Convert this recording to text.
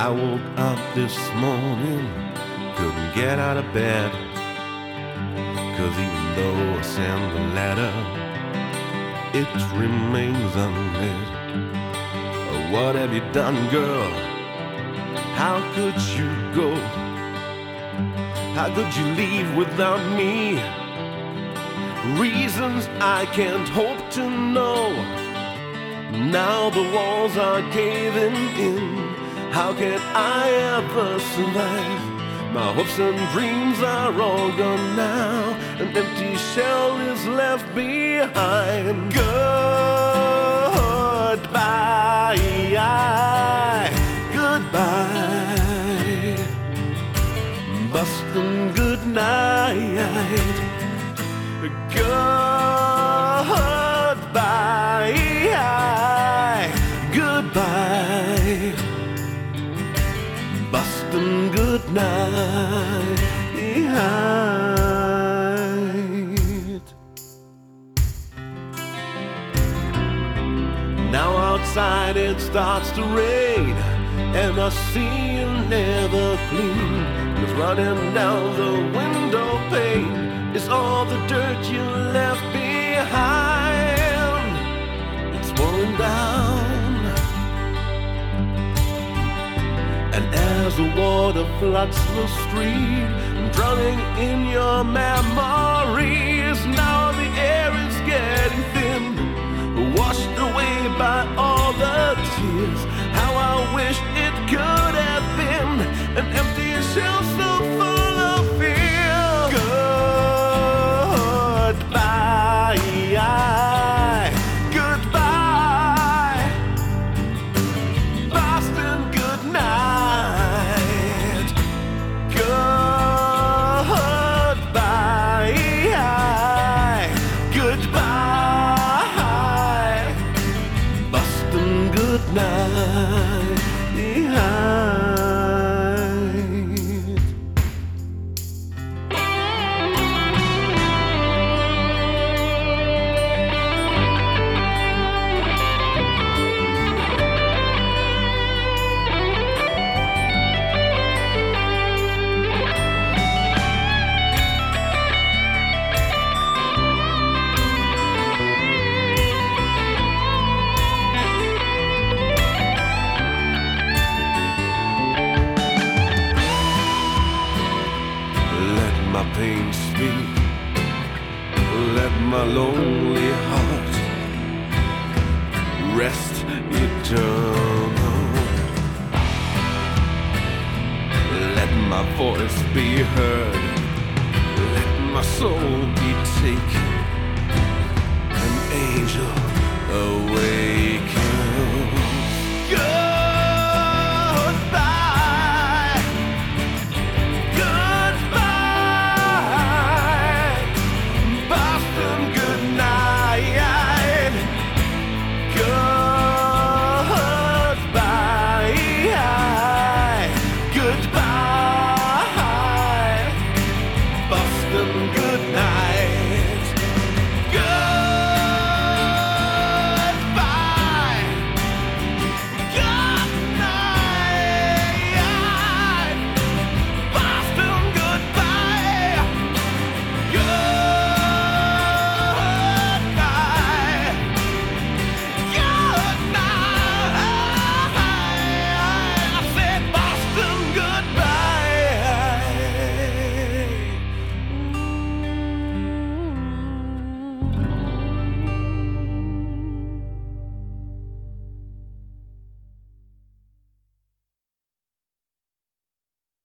I woke up this morning, couldn't get out of bed, 'cause even though I sent the letter, it remains unread. What have you done, girl? How could you go? How could you leave without me? Reasons I can't hope to know. Now the walls are caving in. How can I ever survive? My hopes and dreams are all gone now. An empty shell is left behind. Goodbye, goodbye, Boston, good night. Goodbye, goodbye, Boston, good night. Now outside it starts to rain, and I see you never clean. It's running down the window pane. It's all the dirt you left behind. It's falling down. And as the water floods the street, drowning in your memories, now the air is getting thin, washed away by all the tears. How I wish it could have been an empty shell so full of fear. Goodbye, goodbye, Boston, good night. Goodbye, goodbye, Boston, good night. My pain speak, let my lonely heart rest eternal. Let my voice be heard, let my soul be taken, an angel awakens. Goodbye, Boston, good night.